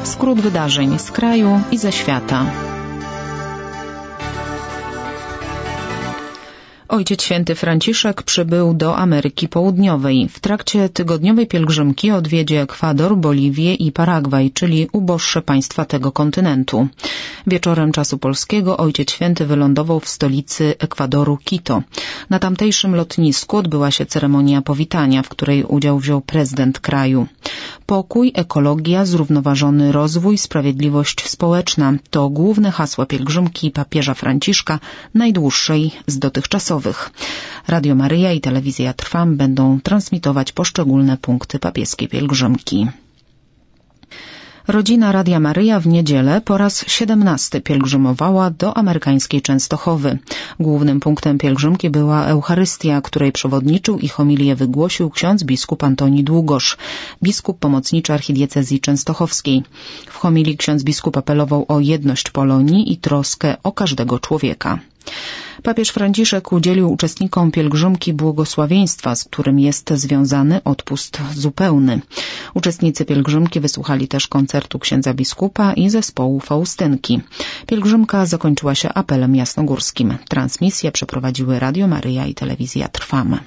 Skrót wydarzeń z kraju i ze świata. Ojciec Święty Franciszek przybył do Ameryki Południowej. W trakcie tygodniowej pielgrzymki odwiedzi Ekwador, Boliwię i Paragwaj, czyli uboższe państwa tego kontynentu. Wieczorem czasu polskiego Ojciec Święty wylądował w stolicy Ekwadoru Quito. Na tamtejszym lotnisku odbyła się ceremonia powitania, w której udział wziął prezydent kraju. Pokój, ekologia, zrównoważony rozwój, sprawiedliwość społeczna to główne hasła pielgrzymki papieża Franciszka, najdłuższej z dotychczasowych. Radio Maryja i Telewizja Trwam będą transmitować poszczególne punkty papieskiej pielgrzymki. Rodzina Radia Maryja w niedzielę po raz 17 pielgrzymowała do amerykańskiej Częstochowy. Głównym punktem pielgrzymki była Eucharystia, której przewodniczył i homilię wygłosił ksiądz biskup Antoni Długosz, biskup pomocniczy archidiecezji częstochowskiej. W homilii ksiądz biskup apelował o jedność Polonii i troskę o każdego człowieka. Papież Franciszek udzielił uczestnikom pielgrzymki błogosławieństwa, z którym jest związany odpust zupełny. Uczestnicy pielgrzymki wysłuchali też koncertu księdza biskupa i zespołu Faustynki. Pielgrzymka zakończyła się apelem jasnogórskim. Transmisję przeprowadziły Radio Maryja i Telewizja Trwam.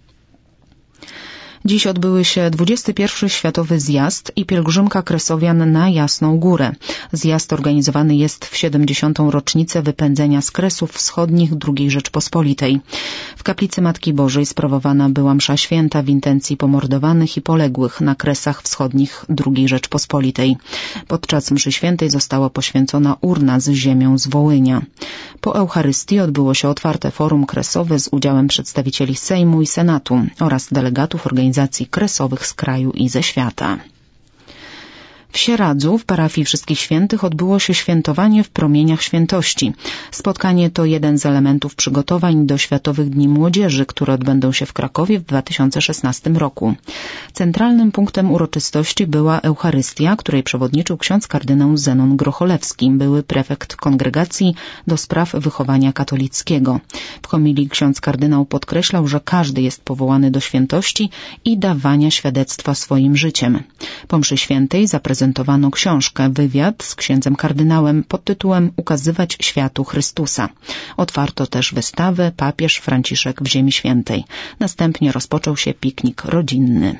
Dziś odbyły się 21. Światowy Zjazd i pielgrzymka Kresowian na Jasną Górę. Zjazd organizowany jest w 70. rocznicę wypędzenia z Kresów Wschodnich II Rzeczpospolitej. W Kaplicy Matki Bożej sprawowana była msza święta w intencji pomordowanych i poległych na Kresach Wschodnich II Rzeczpospolitej. Podczas mszy świętej została poświęcona urna z ziemią z Wołynia. Po Eucharystii odbyło się otwarte forum kresowe z udziałem przedstawicieli Sejmu i Senatu oraz delegatów organizacji kresowych z kraju i ze świata. W Sieradzu, w parafii Wszystkich Świętych, odbyło się świętowanie w promieniach świętości. Spotkanie to jeden z elementów przygotowań do Światowych Dni Młodzieży, które odbędą się w Krakowie w 2016 roku. Centralnym punktem uroczystości była Eucharystia, której przewodniczył ksiądz kardynał Zenon Grocholewski, były prefekt Kongregacji do Spraw Wychowania Katolickiego. W homilii ksiądz kardynał podkreślał, że każdy jest powołany do świętości i dawania świadectwa swoim życiem. Po mszy świętej zaprezentowano książkę, wywiad z księdzem kardynałem pod tytułem Ukazywać światu Chrystusa. Otwarto też wystawę Papież Franciszek w Ziemi Świętej. Następnie rozpoczął się piknik rodzinny.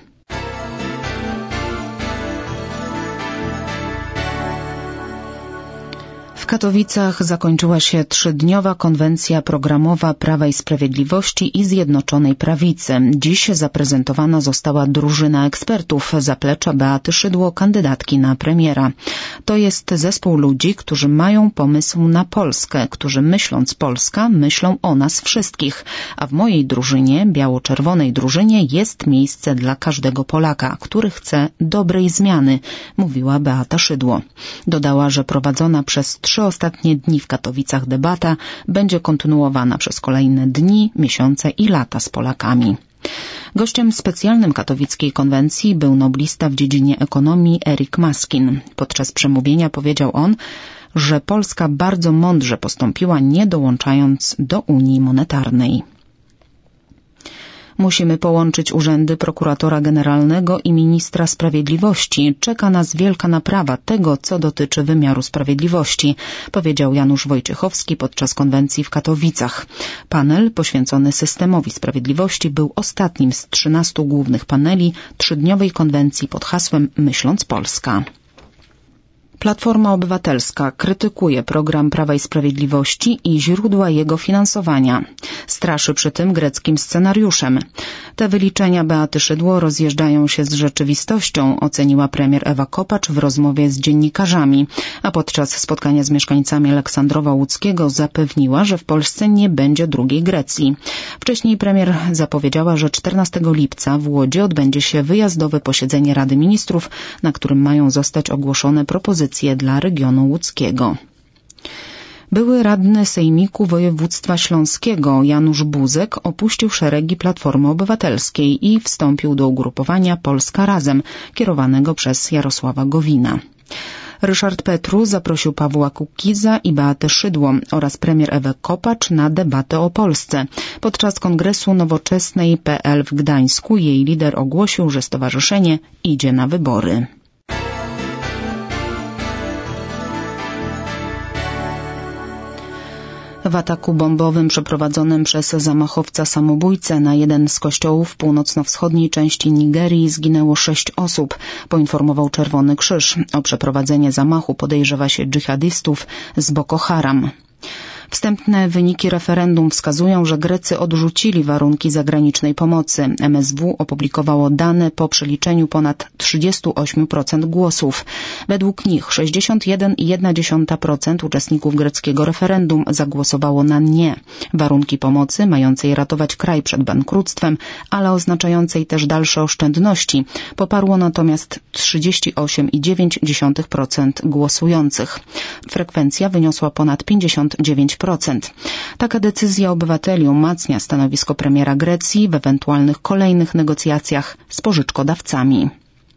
W Katowicach zakończyła się 3-dniowa konwencja programowa Prawa i Sprawiedliwości i Zjednoczonej Prawicy. Dziś zaprezentowana została drużyna ekspertów zaplecza Beaty Szydło, kandydatki na premiera. To jest zespół ludzi, którzy mają pomysł na Polskę, którzy myśląc Polska, myślą o nas wszystkich. A w mojej drużynie, biało-czerwonej drużynie, jest miejsce dla każdego Polaka, który chce dobrej zmiany, mówiła Beata Szydło. Dodała, że prowadzona przez 3 ostatnie dni w Katowicach debata będzie kontynuowana przez kolejne dni, miesiące i lata z Polakami. Gościem specjalnym katowickiej konwencji był noblista w dziedzinie ekonomii Eric Maskin. Podczas przemówienia powiedział on, że Polska bardzo mądrze postąpiła, nie dołączając do Unii Monetarnej. Musimy połączyć urzędy prokuratora generalnego i ministra sprawiedliwości. Czeka nas wielka naprawa tego, co dotyczy wymiaru sprawiedliwości, powiedział Janusz Wojciechowski podczas konwencji w Katowicach. Panel poświęcony systemowi sprawiedliwości był ostatnim z 13 głównych paneli 3-dniowej konwencji pod hasłem Myśląc Polska. Platforma Obywatelska krytykuje program Prawa i Sprawiedliwości i źródła jego finansowania. Straszy przy tym greckim scenariuszem. Te wyliczenia Beaty Szydło rozjeżdżają się z rzeczywistością, oceniła premier Ewa Kopacz w rozmowie z dziennikarzami, a podczas spotkania z mieszkańcami Aleksandrowa Łódzkiego zapewniła, że w Polsce nie będzie drugiej Grecji. Wcześniej premier zapowiedziała, że 14 lipca w Łodzi odbędzie się wyjazdowe posiedzenie Rady Ministrów, na którym mają zostać ogłoszone propozycje dla regionu łódzkiego. Były radny Sejmiku Województwa Śląskiego Janusz Buzek opuścił szeregi Platformy Obywatelskiej i wstąpił do ugrupowania Polska Razem, kierowanego przez Jarosława Gowina. Ryszard Petru zaprosił Pawła Kukiza i Beatę Szydło oraz premier Ewę Kopacz na debatę o Polsce. Podczas kongresu Nowoczesnej.pl w Gdańsku jej lider ogłosił, że stowarzyszenie idzie na wybory. W ataku bombowym przeprowadzonym przez zamachowca samobójcę na jeden z kościołów w północno-wschodniej części Nigerii zginęło 6 osób, poinformował Czerwony Krzyż. O przeprowadzenie zamachu podejrzewa się dżihadystów z Boko Haram. Wstępne wyniki referendum wskazują, że Grecy odrzucili warunki zagranicznej pomocy. MSW opublikowało dane po przeliczeniu ponad 38% głosów. Według nich 61,1% uczestników greckiego referendum zagłosowało na nie. Warunki pomocy mającej ratować kraj przed bankructwem, ale oznaczającej też dalsze oszczędności, poparło natomiast 38,9% głosujących. Frekwencja wyniosła ponad 59%. Taka decyzja obywateli umacnia stanowisko premiera Grecji w ewentualnych kolejnych negocjacjach z pożyczkodawcami.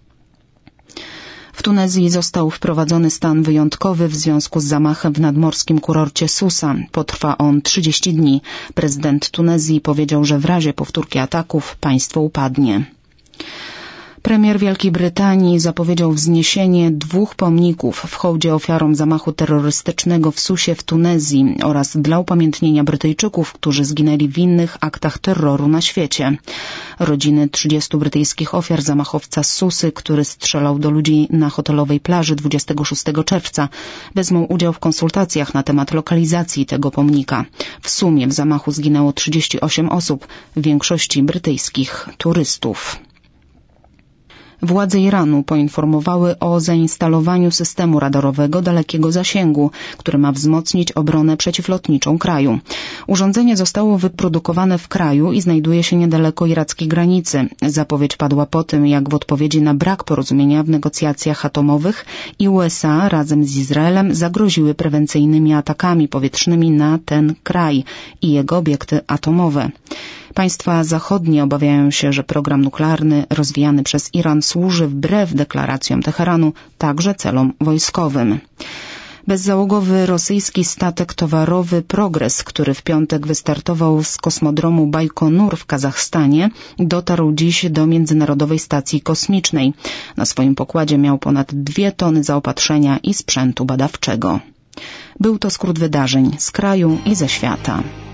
W Tunezji został wprowadzony stan wyjątkowy w związku z zamachem w nadmorskim kurorcie Susa. Potrwa on 30 dni. Prezydent Tunezji powiedział, że w razie powtórki ataków państwo upadnie. Premier Wielkiej Brytanii zapowiedział wzniesienie 2 pomników w hołdzie ofiarom zamachu terrorystycznego w Susie w Tunezji oraz dla upamiętnienia Brytyjczyków, którzy zginęli w innych aktach terroru na świecie. Rodziny 30 brytyjskich ofiar zamachowca z Susy, który strzelał do ludzi na hotelowej plaży 26 czerwca, wezmą udział w konsultacjach na temat lokalizacji tego pomnika. W sumie w zamachu zginęło 38 osób, w większości brytyjskich turystów. Władze Iranu poinformowały o zainstalowaniu systemu radarowego dalekiego zasięgu, który ma wzmocnić obronę przeciwlotniczą kraju. Urządzenie zostało wyprodukowane w kraju i znajduje się niedaleko irackiej granicy. Zapowiedź padła po tym, jak w odpowiedzi na brak porozumienia w negocjacjach atomowych i USA razem z Izraelem zagroziły prewencyjnymi atakami powietrznymi na ten kraj i jego obiekty atomowe. Państwa zachodnie obawiają się, że program nuklearny rozwijany przez Iran służy wbrew deklaracjom Teheranu także celom wojskowym. Bezzałogowy rosyjski statek towarowy Progres, który w piątek wystartował z kosmodromu Bajkonur w Kazachstanie, dotarł dziś do Międzynarodowej Stacji Kosmicznej. Na swoim pokładzie miał ponad 2 tony zaopatrzenia i sprzętu badawczego. Był to skrót wydarzeń z kraju i ze świata.